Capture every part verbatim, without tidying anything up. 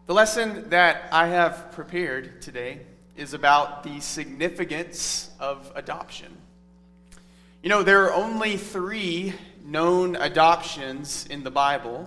The lesson that I have prepared today is about the significance of adoption. You know, there are only three known adoptions in the Bible.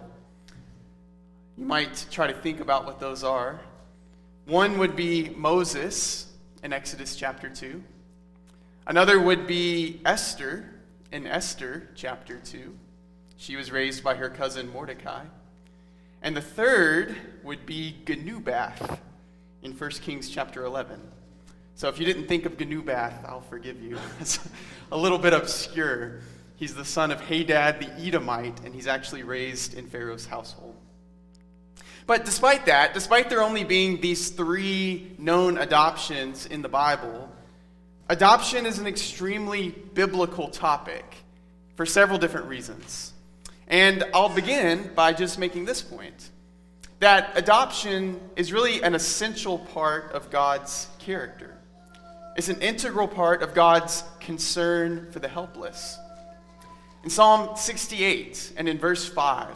You might try to think about what those are. One would be Moses in Exodus chapter two. Another would be Esther in Esther chapter two. She was raised by her cousin Mordecai. And the third would be Genubath in First Kings chapter eleven. So if you didn't think of Genubath, I'll forgive you. It's a little bit obscure. He's the son of Hadad the Edomite, and he's actually raised in Pharaoh's household. But despite that, despite there only being these three known adoptions in the Bible, adoption is an extremely biblical topic for several different reasons. And I'll begin by just making this point, that adoption is really an essential part of God's character. It's an integral part of God's concern for the helpless. In Psalm sixty-eight and in verse five,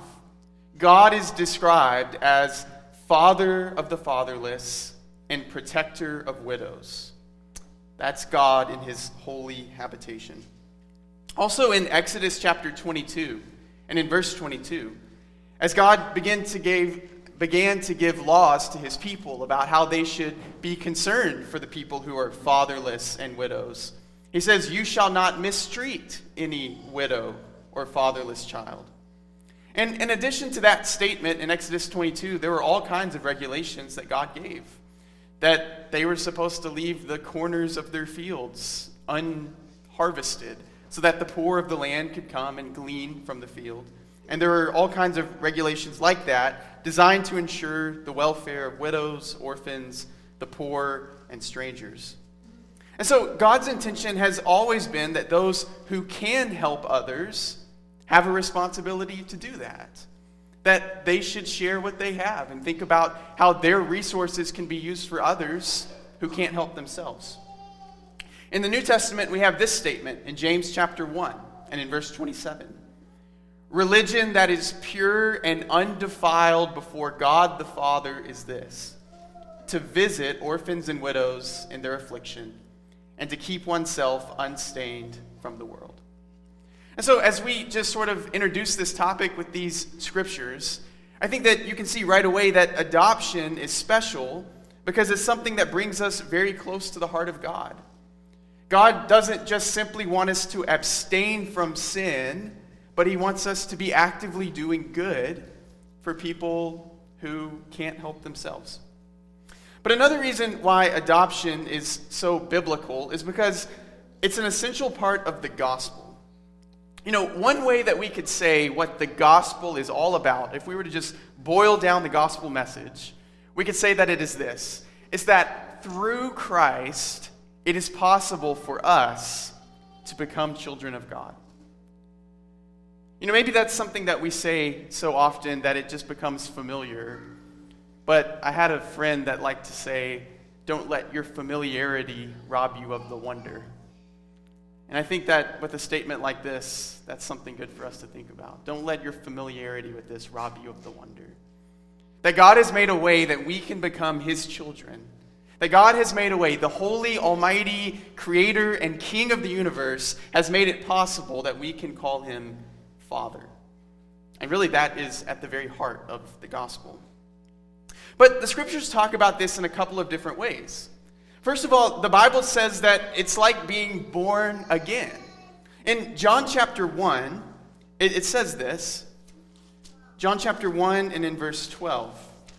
God is described as Father of the fatherless and protector of widows. That's God in his holy habitation. Also in Exodus chapter twenty-two, and in verse twenty-two, as God began to give, began to give laws to his people about how they should be concerned for the people who are fatherless and widows, he says, "You shall not mistreat any widow or fatherless child." And in addition to that statement in Exodus twenty-two, there were all kinds of regulations that God gave. That they were supposed to leave the corners of their fields unharvested, so that the poor of the land could come and glean from the field. And there were all kinds of regulations like that designed to ensure the welfare of widows, orphans, the poor, and strangers. And so God's intention has always been that those who can help others have a responsibility to do that. That they should share what they have and think about how their resources can be used for others who can't help themselves. In the New Testament, we have this statement in James chapter one and in verse twenty-seven. "Religion that is pure and undefiled before God the Father is this, to visit orphans and widows in their affliction, and to keep oneself unstained from the world." And so as we just sort of introduce this topic with these scriptures, I think that you can see right away that adoption is special because it's something that brings us very close to the heart of God. God doesn't just simply want us to abstain from sin, but he wants us to be actively doing good for people who can't help themselves. But another reason why adoption is so biblical is because it's an essential part of the gospel. You know, one way that we could say what the gospel is all about, if we were to just boil down the gospel message, we could say that it is this. It's that through Christ, it is possible for us to become children of God. You know, maybe that's something that we say so often that it just becomes familiar. But I had a friend that liked to say, "Don't let your familiarity rob you of the wonder." And I think that with a statement like this, that's something good for us to think about. Don't let your familiarity with this rob you of the wonder. That God has made a way that we can become his children. That God has made a way. The holy, almighty creator and king of the universe has made it possible that we can call him Father. And really that is at the very heart of the gospel. But the scriptures talk about this in a couple of different ways. First of all, the Bible says that it's like being born again. In John chapter one, it, it says this. John chapter one and in verse twelve.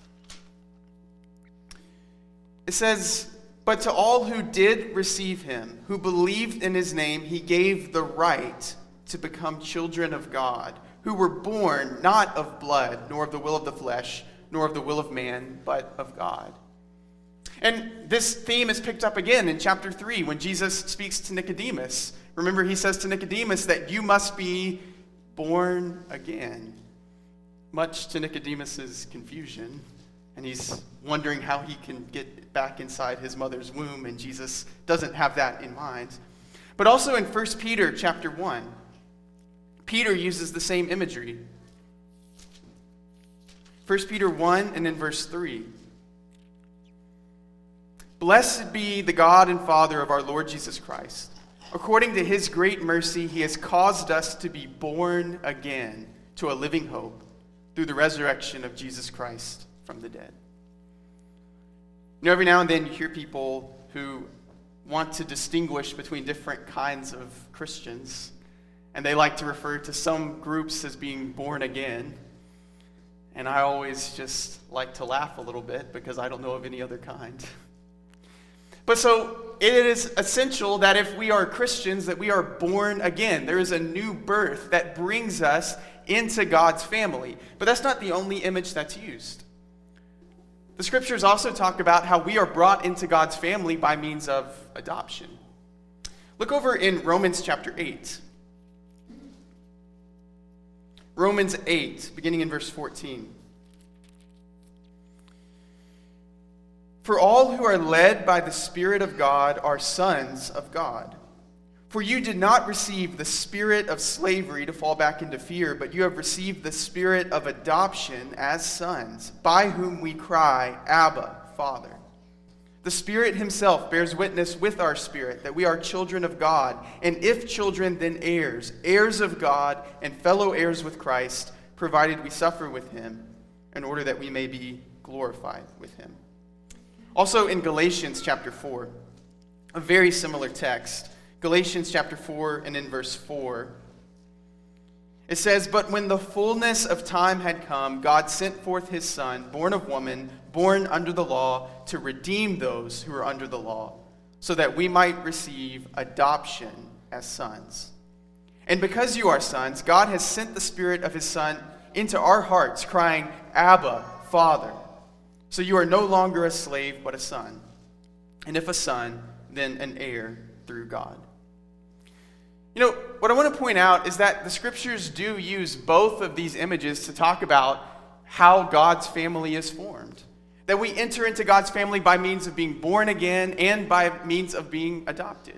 It says, "But to all who did receive him, who believed in his name, he gave the right to become children of God, who were born not of blood, nor of the will of the flesh, nor of the will of man, but of God." And this theme is picked up again in chapter three when Jesus speaks to Nicodemus. Remember, he says to Nicodemus that you must be born again. Much to Nicodemus's confusion, and he's wondering how he can get back inside his mother's womb, and Jesus doesn't have that in mind. But also in First Peter chapter one, Peter uses the same imagery. First Peter one and in verse three. Blessed be the God and Father of our Lord Jesus Christ. According to his great mercy, he has caused us to be born again to a living hope through the resurrection of Jesus Christ from the dead. You know, every now and then you hear people who want to distinguish between different kinds of Christians, and they like to refer to some groups as being born again. And I always just like to laugh a little bit because I don't know of any other kind. But so it is essential that if we are Christians, that we are born again. There is a new birth that brings us into God's family. But that's not the only image that's used. The scriptures also talk about how we are brought into God's family by means of adoption. Look over in Romans chapter eight. Romans eight, beginning in verse fourteen. For all who are led by the Spirit of God are sons of God. For you did not receive the spirit of slavery to fall back into fear, but you have received the spirit of adoption as sons, by whom we cry, Abba, Father. The Spirit himself bears witness with our spirit that we are children of God, and if children, then heirs, heirs of God, and fellow heirs with Christ, provided we suffer with him, in order that we may be glorified with him. Also in Galatians chapter four, a very similar text, Galatians chapter four and in verse four, it says, But when the fullness of time had come, God sent forth his Son, born of woman, born under the law, to redeem those who are under the law, so that we might receive adoption as sons. And because you are sons, God has sent the Spirit of his Son into our hearts, crying, Abba, Father. So you are no longer a slave, but a son. And if a son, then an heir through God. You know, what I want to point out is that the scriptures do use both of these images to talk about how God's family is formed. That we enter into God's family by means of being born again and by means of being adopted.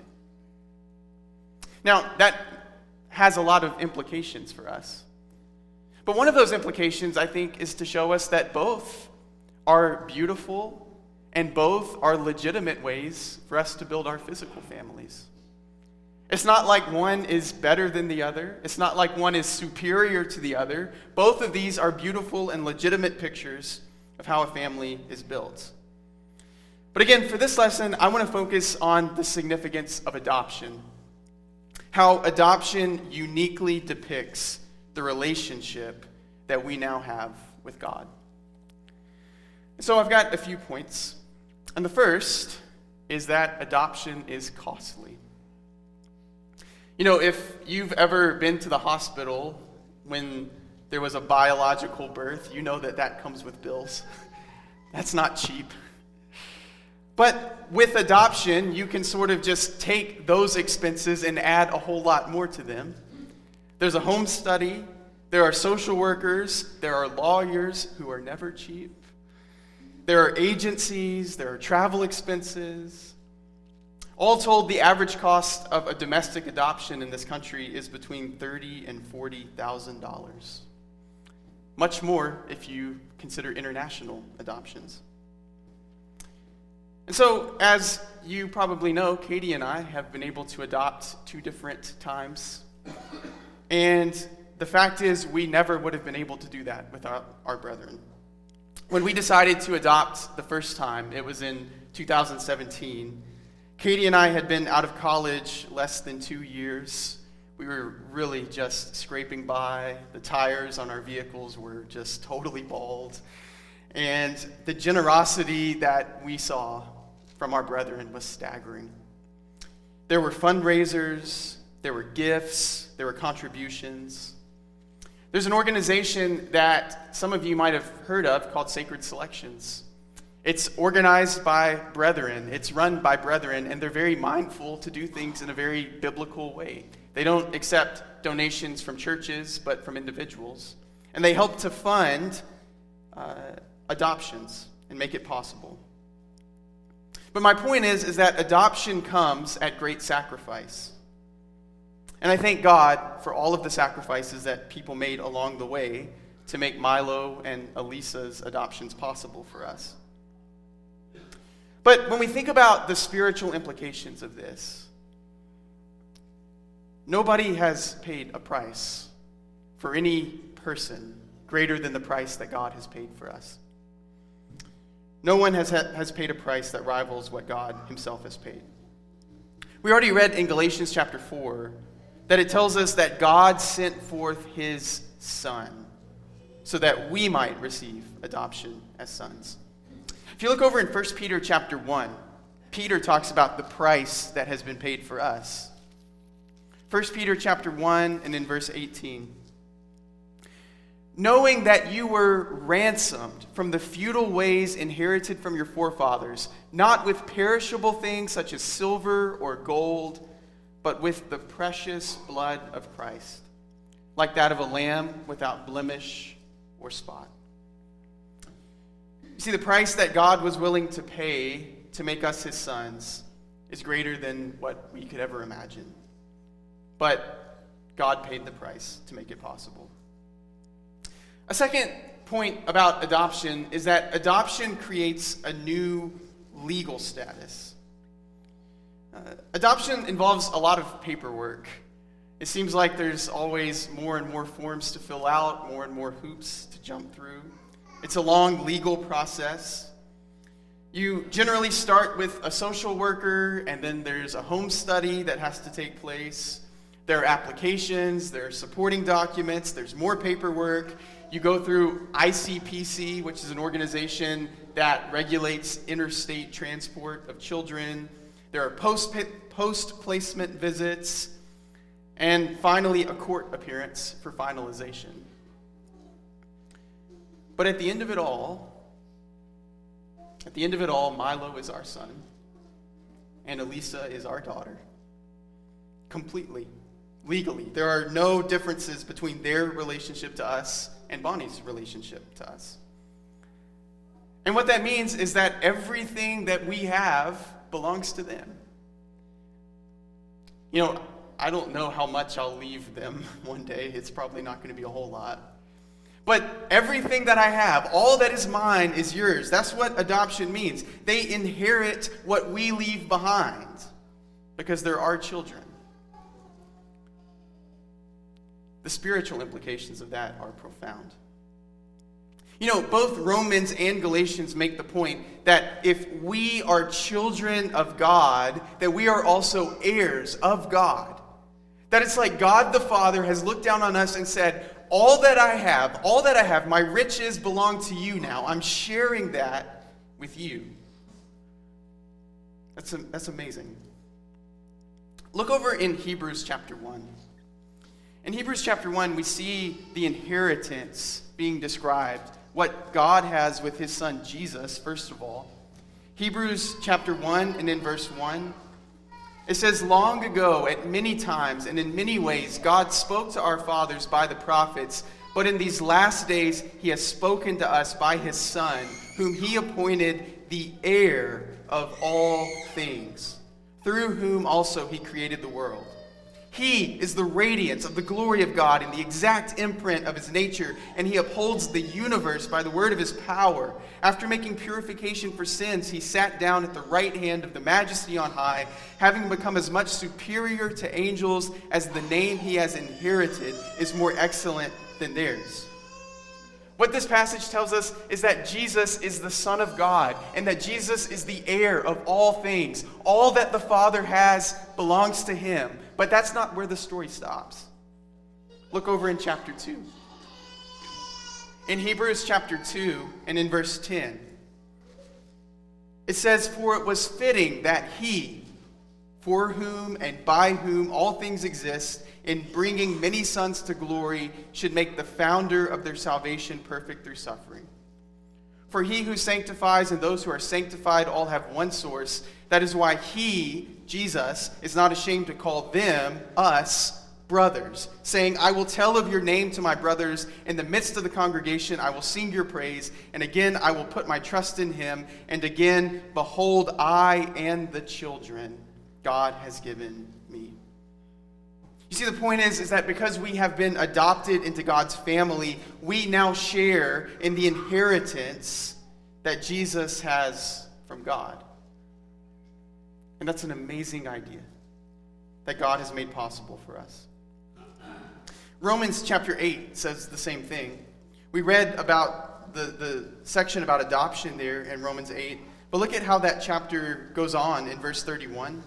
Now, that has a lot of implications for us. But one of those implications, I think, is to show us that both are beautiful and both are legitimate ways for us to build our physical families. It's not like one is better than the other. It's not like one is superior to the other. Both of these are beautiful and legitimate pictures of how a family is built. But again, for this lesson, I want to focus on the significance of adoption. How adoption uniquely depicts the relationship that we now have with God. So I've got a few points. And the first is that adoption is costly. You know, if you've ever been to the hospital when there was a biological birth, you know that that comes with bills. That's not cheap. But with adoption, you can sort of just take those expenses and add a whole lot more to them. There's a home study, there are social workers, there are lawyers who are never cheap. There are agencies, there are travel expenses. All told, the average cost of a domestic adoption in this country is between thirty thousand dollars and forty thousand dollars. Much more if you consider international adoptions. And so, as you probably know, Katie and I have been able to adopt two different times. And the fact is, we never would have been able to do that without our brethren. When we decided to adopt the first time, it was in two thousand seventeen. Katie and I had been out of college less than two years. We were really just scraping by. The tires on our vehicles were just totally bald. And the generosity that we saw from our brethren was staggering. There were fundraisers, there were gifts, there were contributions. There's an organization that some of you might have heard of called Sacred Selections. It's organized by brethren, it's run by brethren, and they're very mindful to do things in a very biblical way. They don't accept donations from churches, but from individuals. And they help to fund uh, adoptions and make it possible. But my point is, is that adoption comes at great sacrifice. And I thank God for all of the sacrifices that people made along the way to make Milo and Elisa's adoptions possible for us. But when we think about the spiritual implications of this, nobody has paid a price for any person greater than the price that God has paid for us. No one has, ha- has paid a price that rivals what God himself has paid. We already read in Galatians chapter four that it tells us that God sent forth his Son so that we might receive adoption as sons. If you look over in First Peter chapter one, Peter talks about the price that has been paid for us. First Peter chapter one and in verse eighteen. Knowing that you were ransomed from the futile ways inherited from your forefathers, not with perishable things such as silver or gold, but with the precious blood of Christ, like that of a lamb without blemish or spot. You see, the price that God was willing to pay to make us his sons is greater than what we could ever imagine. But God paid the price to make it possible. A second point about adoption is that adoption creates a new legal status. Uh, adoption involves a lot of paperwork. It seems like there's always more and more forms to fill out, more and more hoops to jump through. It's a long legal process. You generally start with a social worker, and then there's a home study that has to take place. There are applications, there are supporting documents, there's more paperwork. You go through I C P C, which is an organization that regulates interstate transport of children. There are post, post-placement visits, and finally a court appearance for finalization. But at the end of it all, at the end of it all, Milo is our son, and Elisa is our daughter. Completely. Legally. There are no differences between their relationship to us and Bonnie's relationship to us. And what that means is that everything that we have belongs to them. You know, I don't know how much I'll leave them one day. It's probably not going to be a whole lot. But everything that I have, all that is mine is yours. That's what adoption means. They inherit what we leave behind because they're our children. The spiritual implications of that are profound. You know, both Romans and Galatians make the point that if we are children of God, that we are also heirs of God. That it's like God the Father has looked down on us and said, all that I have, all that I have, my riches belong to you now. I'm sharing that with you. That's, that's amazing. Look over in Hebrews chapter one. In Hebrews chapter one, we see the inheritance being described, what God has with his son Jesus, first of all. Hebrews chapter one and in verse one, it says, long ago, at many times and in many ways, God spoke to our fathers by the prophets, but in these last days he has spoken to us by his Son, whom he appointed the heir of all things, through whom also he created the world. He is the radiance of the glory of God and the exact imprint of his nature, and he upholds the universe by the word of his power. After making purification for sins, he sat down at the right hand of the Majesty on high, having become as much superior to angels as the name he has inherited is more excellent than theirs. What this passage tells us is that Jesus is the Son of God, and that Jesus is the heir of all things. All that the Father has belongs to him. But that's not where the story stops. Look over in chapter two. In Hebrews chapter two and in verse ten, it says, for it was fitting that he, for whom and by whom all things exist, in bringing many sons to glory, should make the founder of their salvation perfect through suffering. For he who sanctifies and those who are sanctified all have one source. That is why he, Jesus, is not ashamed to call them, us, brothers, saying, I will tell of your name to my brothers. In the midst of the congregation I will sing your praise. And again I will put my trust in him. And again, behold, I and the children God has given me. You see, the point is, is that because we have been adopted into God's family, we now share in the inheritance that Jesus has from God. And that's an amazing idea that God has made possible for us. Romans chapter eight says the same thing. We read about the, the section about adoption there in Romans eight, but look at how that chapter goes on in verse thirty-one.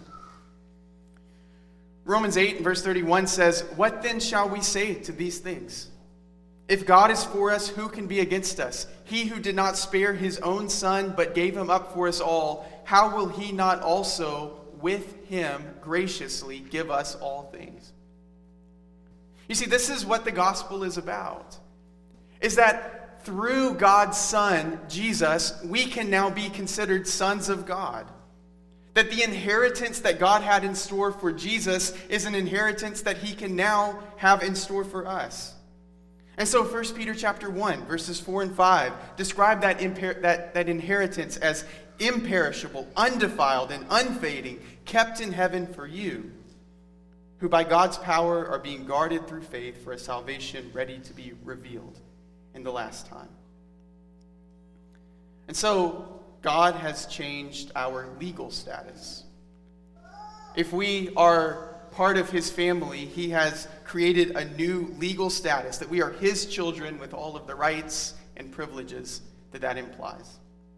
Romans eight and verse thirty-one says, "What then shall we say to these things? If God is for us, who can be against us? He who did not spare his own son, but gave him up for us all, how will he not also with him graciously give us all things?" You see, this is what the gospel is about. Is that through God's Son, Jesus, we can now be considered sons of God. That the inheritance that God had in store for Jesus is an inheritance that he can now have in store for us. And so First Peter chapter one, verses four and five, describe that, imper- that, that inheritance as imperishable, undefiled, and unfading, kept in heaven for you, who by God's power are being guarded through faith for a salvation ready to be revealed in the last time. And so God has changed our legal status. If we are part of his family, he has created a new legal status, that we are his children with all of the rights and privileges that that implies.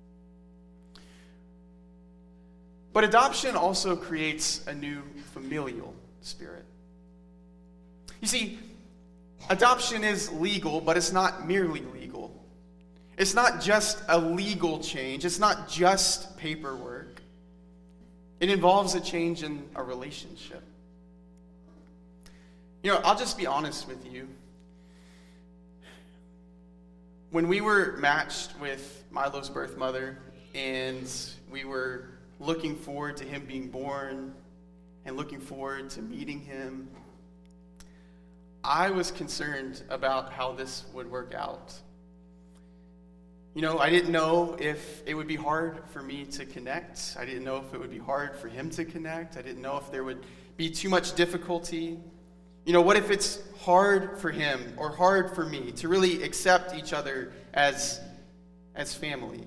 But adoption also creates a new familial spirit. You see, adoption is legal, but it's not merely legal. It's not just a legal change. It's not just paperwork. It involves a change in a relationship. You know, I'll just be honest with you. When we were matched with Milo's birth mother, and we were looking forward to him being born, and looking forward to meeting him, I was concerned about how this would work out. You know, I didn't know if it would be hard for me to connect. I didn't know if it would be hard for him to connect. I didn't know if there would be too much difficulty. You know, what if it's hard for him or hard for me to really accept each other as, as family?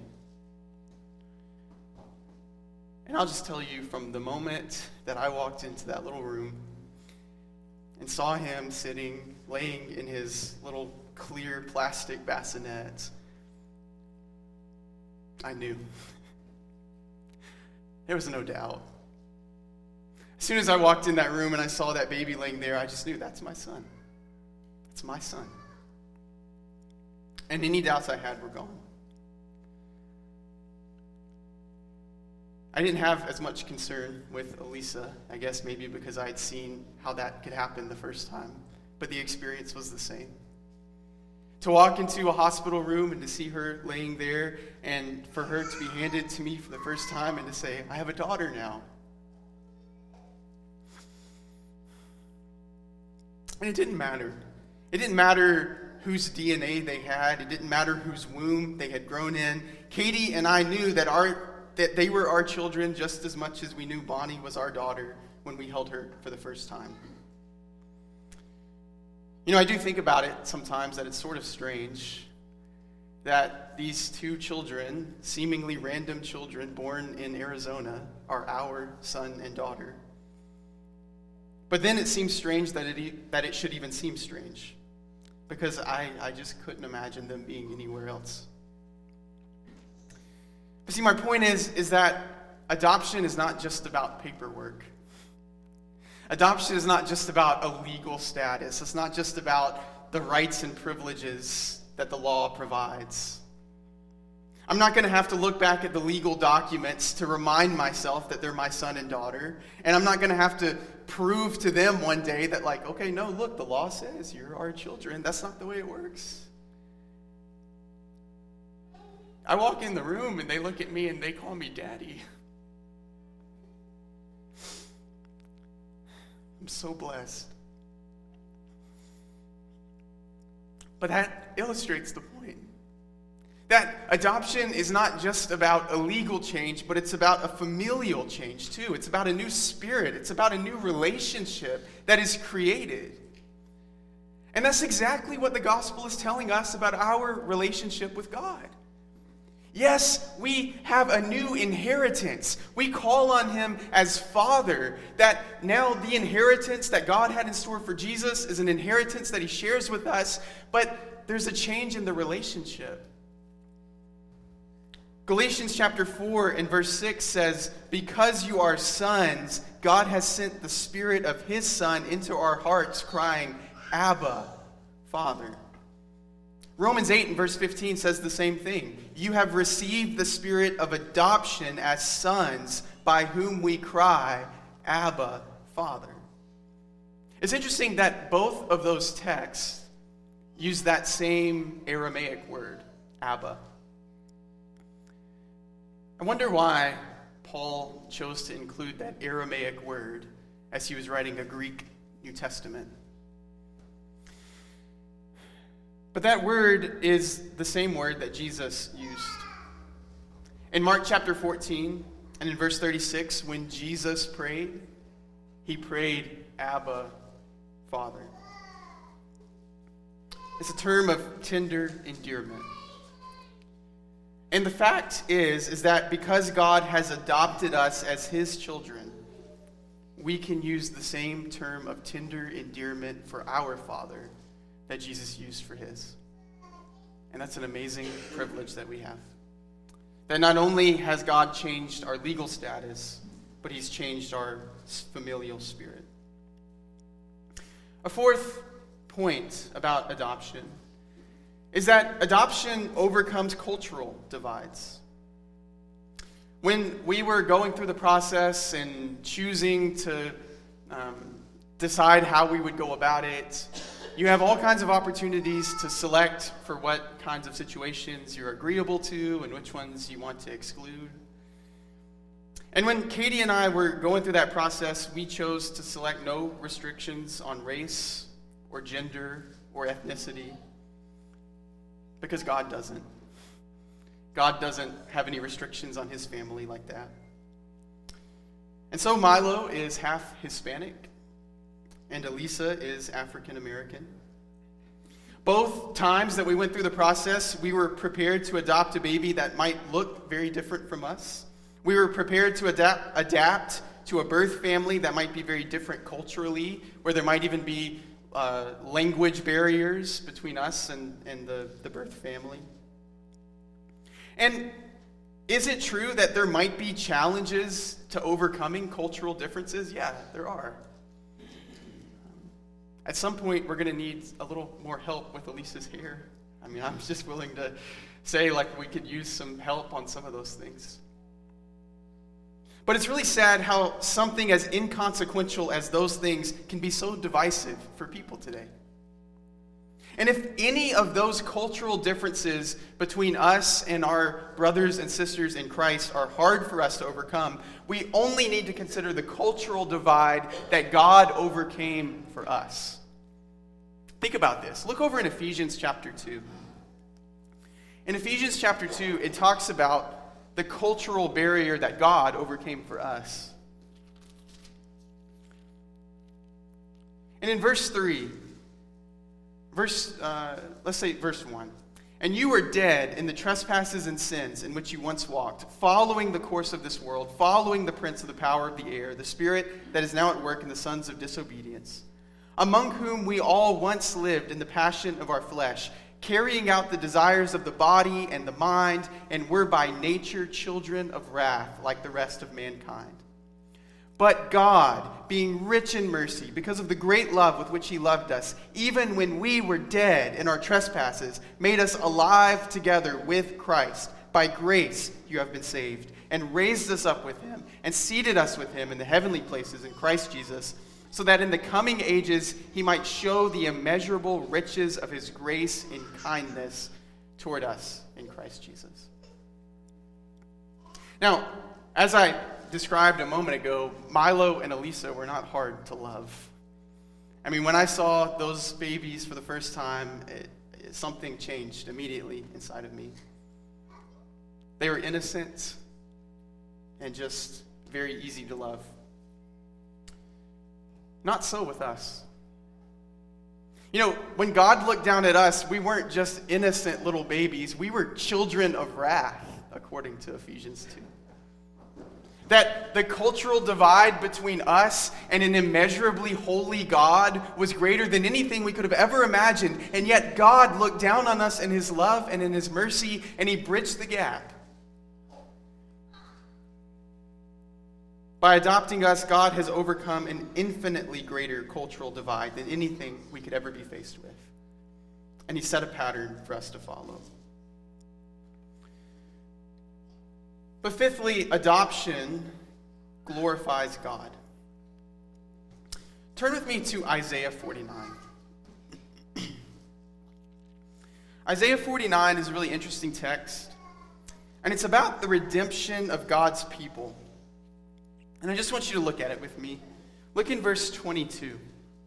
And I'll just tell you, from the moment that I walked into that little room and saw him sitting, laying in his little clear plastic bassinet, I knew. There was no doubt. As soon as I walked in that room and I saw that baby laying there, I just knew, that's my son. That's my son. And any doubts I had were gone. I didn't have as much concern with Elisa, I guess maybe because I had seen how that could happen the first time. But the experience was the same. To walk into a hospital room and to see her laying there, and for her to be handed to me for the first time and to say, I have a daughter now. And it didn't matter. It didn't matter whose D N A they had. It didn't matter whose womb they had grown in. Katie and I knew that our that they were our children just as much as we knew Bonnie was our daughter when we held her for the first time. You know, I do think about it sometimes that it's sort of strange that these two children, seemingly random children born in Arizona, are our son and daughter. But then it seems strange that it that it should even seem strange, because I, I just couldn't imagine them being anywhere else. But see, my point is, is that adoption is not just about paperwork. Adoption is not just about a legal status. It's not just about the rights and privileges that the law provides. I'm not going to have to look back at the legal documents to remind myself that they're my son and daughter. And I'm not going to have to prove to them one day that, like, okay, no, look, the law says you're our children. That's not the way it works. I walk in the room and they look at me and they call me daddy. I'm so blessed. But that illustrates the point. That adoption is not just about a legal change, but it's about a familial change too. It's about a new spirit. It's about a new relationship that is created. And that's exactly what the gospel is telling us about our relationship with God. Yes, we have a new inheritance. We call on him as Father. That now the inheritance that God had in store for Jesus is an inheritance that he shares with us, but there's a change in the relationship. Galatians chapter four and verse six says, "Because you are sons, God has sent the Spirit of his Son into our hearts, crying, 'Abba, Father.'" Romans eight and verse fifteen says the same thing. "You have received the Spirit of adoption as sons, by whom we cry, 'Abba, Father.'" It's interesting that both of those texts use that same Aramaic word, Abba. I wonder why Paul chose to include that Aramaic word as he was writing a Greek New Testament. But that word is the same word that Jesus used. In Mark chapter fourteen and in verse thirty-six, when Jesus prayed, he prayed, "Abba, Father." It's a term of tender endearment. And the fact is, is that because God has adopted us as his children, we can use the same term of tender endearment for our Father that Jesus used for his. And that's an amazing privilege that we have. That not only has God changed our legal status, but he's changed our familial spirit. A fourth point about adoption is that adoption overcomes cultural divides. When we were going through the process and choosing to um, decide how we would go about it, you have all kinds of opportunities to select for what kinds of situations you're agreeable to and which ones you want to exclude. And when Katie and I were going through that process, we chose to select no restrictions on race or gender or ethnicity, because God doesn't. God doesn't have any restrictions on his family like that. And so Milo is half Hispanic, and Elisa is African American. Both times that we went through the process, we were prepared to adopt a baby that might look very different from us. We were prepared to adapt, adapt to a birth family that might be very different culturally, where there might even be uh, language barriers between us and, and the, the birth family. And is it true that there might be challenges to overcoming cultural differences? Yeah, there are. At some point, we're going to need a little more help with Elisa's hair. I mean, I'm just willing to say, like, we could use some help on some of those things. But it's really sad how something as inconsequential as those things can be so divisive for people today. And if any of those cultural differences between us and our brothers and sisters in Christ are hard for us to overcome, we only need to consider the cultural divide that God overcame for us. Think about this. Look over in Ephesians chapter two. In Ephesians chapter two, it talks about the cultural barrier that God overcame for us. And in verse three, verse uh, let's say verse one, "And you were dead in the trespasses and sins in which you once walked, following the course of this world, following the prince of the power of the air, the spirit that is now at work in the sons of disobedience, among whom we all once lived in the passion of our flesh, carrying out the desires of the body and the mind, and were by nature children of wrath, like the rest of mankind. But God, being rich in mercy, because of the great love with which he loved us, even when we were dead in our trespasses, made us alive together with Christ. By grace you have been saved, and raised us up with him, and seated us with him in the heavenly places in Christ Jesus, so that in the coming ages he might show the immeasurable riches of his grace and kindness toward us in Christ Jesus." Now, as I described a moment ago, Milo and Elisa were not hard to love. I mean, when I saw those babies for the first time, it, it, something changed immediately inside of me. They were innocent and just very easy to love. Not so with us. You know, when God looked down at us, we weren't just innocent little babies. We were children of wrath, according to Ephesians two. That the cultural divide between us and an immeasurably holy God was greater than anything we could have ever imagined. And yet God looked down on us in his love and in his mercy, and he bridged the gap. By adopting us, God has overcome an infinitely greater cultural divide than anything we could ever be faced with. And he set a pattern for us to follow. But fifthly, adoption glorifies God. Turn with me to Isaiah forty-nine. Isaiah forty-nine is a really interesting text, and it's about the redemption of God's people. And I just want you to look at it with me. Look in verse twenty-two.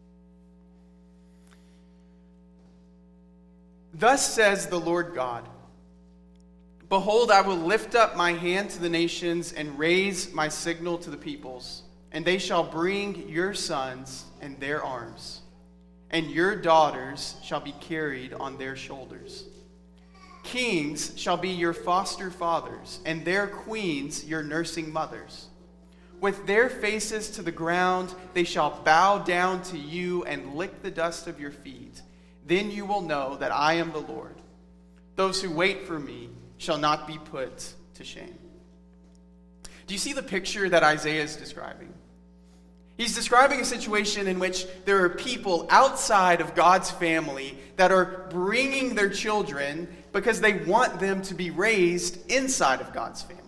Thus says the Lord God, behold, I will lift up my hand to the nations and raise my signal to the peoples, and they shall bring your sons in their arms, and your daughters shall be carried on their shoulders. Kings shall be your foster fathers, and their queens your nursing mothers. With their faces to the ground, they shall bow down to you and lick the dust of your feet. Then you will know that I am the Lord. Those who wait for me shall not be put to shame. Do you see the picture that Isaiah is describing? He's describing a situation in which there are people outside of God's family that are bringing their children because they want them to be raised inside of God's family.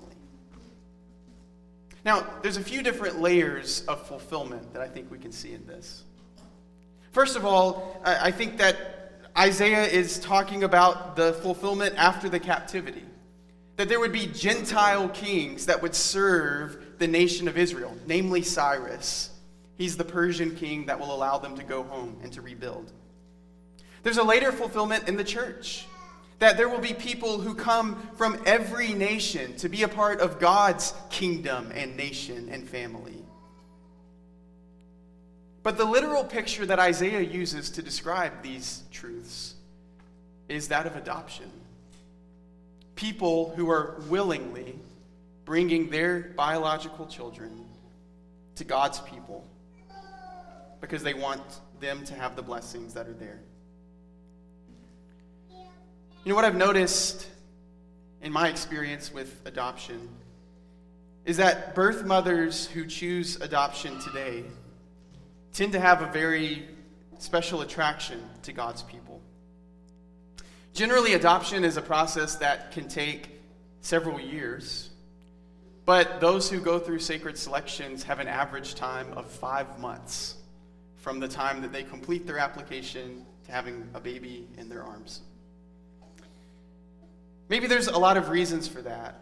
Now, there's a few different layers of fulfillment that I think we can see in this. First of all, I think that Isaiah is talking about the fulfillment after the captivity. That there would be Gentile kings that would serve the nation of Israel, namely Cyrus. He's the Persian king that will allow them to go home and to rebuild. There's a later fulfillment in the church. That there will be people who come from every nation to be a part of God's kingdom and nation and family. But the literal picture that Isaiah uses to describe these truths is that of adoption. People who are willingly bringing their biological children to God's people because they want them to have the blessings that are there. You know what I've noticed in my experience with adoption is that birth mothers who choose adoption today tend to have a very special attraction to God's people. Generally, adoption is a process that can take several years, but those who go through sacred selections have an average time of five months from the time that they complete their application to having a baby in their arms. Maybe there's a lot of reasons for that.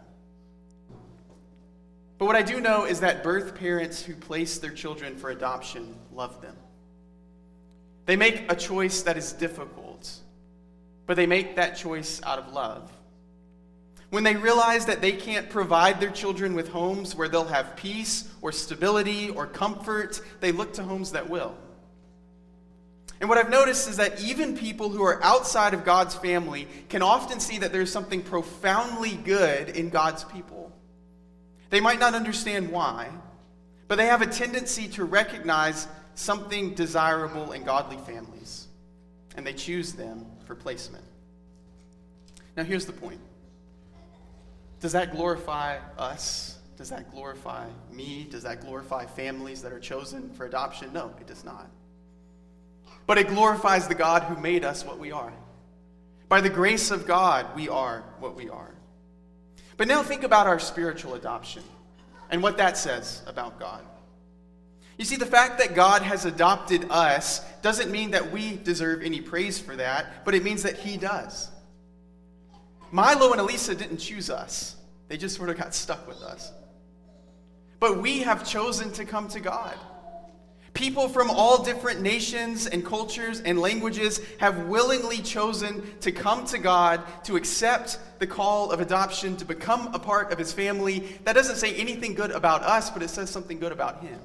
But what I do know is that birth parents who place their children for adoption love them. They make a choice that is difficult, but they make that choice out of love. When they realize that they can't provide their children with homes where they'll have peace or stability or comfort, they look to homes that will. And what I've noticed is that even people who are outside of God's family can often see that there's something profoundly good in God's people. They might not understand why, but they have a tendency to recognize something desirable in godly families, and they choose them for placement. Now here's the point. Does that glorify us? Does that glorify me? Does that glorify families that are chosen for adoption? No, it does not. But it glorifies the God who made us what we are. By the grace of God, we are what we are. But now think about our spiritual adoption and what that says about God. You see, the fact that God has adopted us doesn't mean that we deserve any praise for that, but it means that he does. Milo and Elisa didn't choose us. They just sort of got stuck with us. But we have chosen to come to God. People from all different nations and cultures and languages have willingly chosen to come to God, to accept the call of adoption, to become a part of his family. That doesn't say anything good about us, but it says something good about him.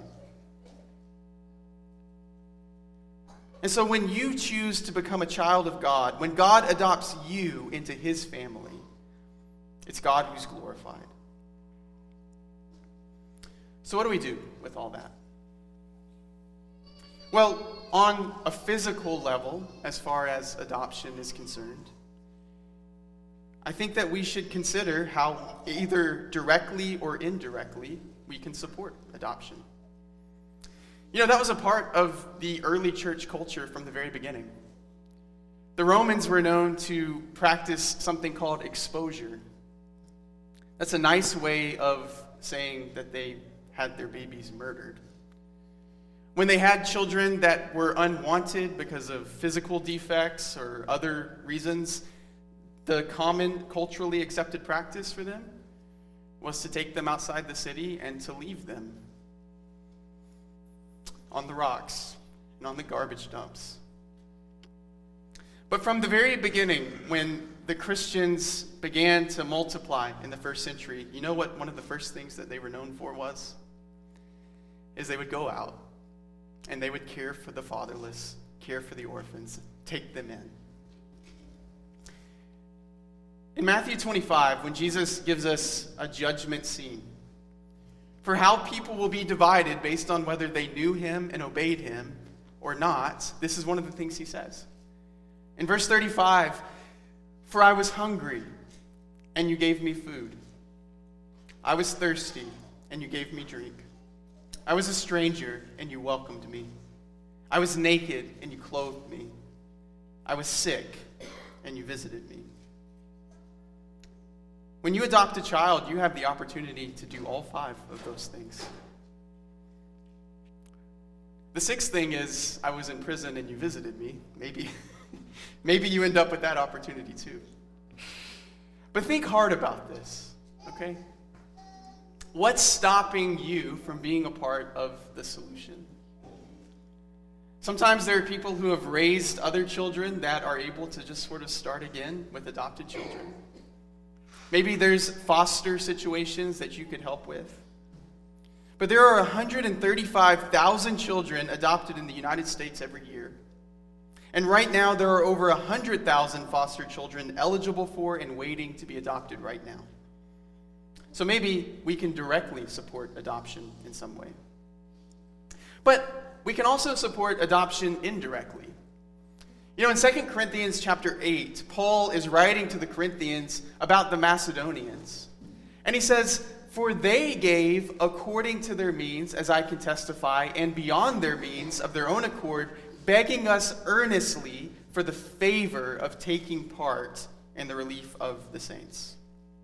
And so when you choose to become a child of God, when God adopts you into his family, it's God who's glorified. So what do we do with all that? Well, on a physical level, as far as adoption is concerned, I think that we should consider how either directly or indirectly we can support adoption. You know, that was a part of the early church culture from the very beginning. The Romans were known to practice something called exposure. That's a nice way of saying that they had their babies murdered. When they had children that were unwanted because of physical defects or other reasons, the common culturally accepted practice for them was to take them outside the city and to leave them on the rocks and on the garbage dumps. But from the very beginning, when the Christians began to multiply in the first century, you know what one of the first things that they were known for was? Is they would go out and they would care for the fatherless, care for the orphans, take them in. In Matthew twenty-five, when Jesus gives us a judgment scene for how people will be divided based on whether they knew him and obeyed him or not, this is one of the things he says. In verse thirty-five, "For I was hungry, and you gave me food. I was thirsty, and you gave me drink. I was a stranger, and you welcomed me. I was naked, and you clothed me. I was sick, and you visited me." When you adopt a child, you have the opportunity to do all five of those things. The sixth thing is, I was in prison and you visited me. Maybe, maybe you end up with that opportunity too. But think hard about this, okay? What's stopping you from being a part of the solution? Sometimes there are people who have raised other children that are able to just sort of start again with adopted children. Maybe there's foster situations that you could help with. But there are one hundred thirty-five thousand children adopted in the United States every year. And right now, there are over one hundred thousand foster children eligible for and waiting to be adopted right now. So maybe we can directly support adoption in some way. But we can also support adoption indirectly. You know, in Second Corinthians chapter eight, Paul is writing to the Corinthians about the Macedonians. And he says, "For they gave according to their means, as I can testify, and beyond their means of their own accord, begging us earnestly for the favor of taking part in the relief of the saints."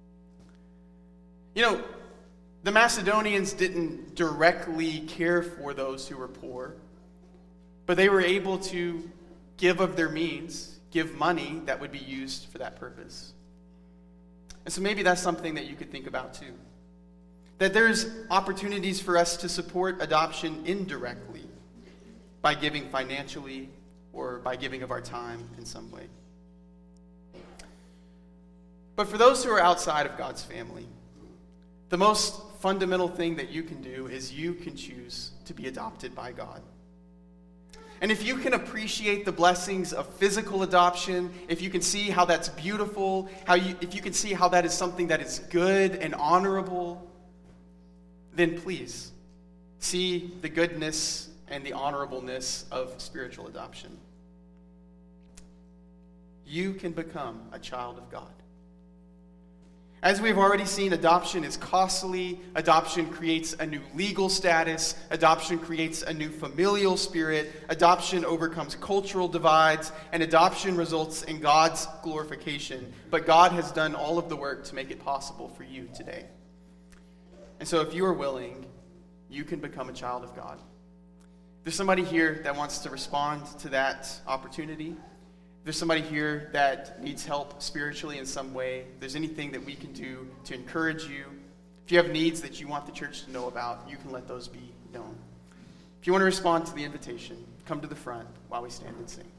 You know, the Macedonians didn't directly care for those who were poor, but they were able to give of their means, give money that would be used for that purpose. And so maybe that's something that you could think about too. That there's opportunities for us to support adoption indirectly by giving financially or by giving of our time in some way. But for those who are outside of God's family, the most fundamental thing that you can do is you can choose to be adopted by God. And if you can appreciate the blessings of physical adoption, if you can see how that's beautiful, how you, if you can see how that is something that is good and honorable, then please see the goodness and the honorableness of spiritual adoption. You can become a child of God. As we've already seen, adoption is costly. Adoption creates a new legal status. Adoption creates a new familial spirit. Adoption overcomes cultural divides. And adoption results in God's glorification. But God has done all of the work to make it possible for you today. And so if you are willing, you can become a child of God. There's somebody here that wants to respond to that opportunity. There's somebody here that needs help spiritually in some way. If there's anything that we can do to encourage you. If you have needs that you want the church to know about, you can let those be known. If you want to respond to the invitation, come to the front while we stand and sing.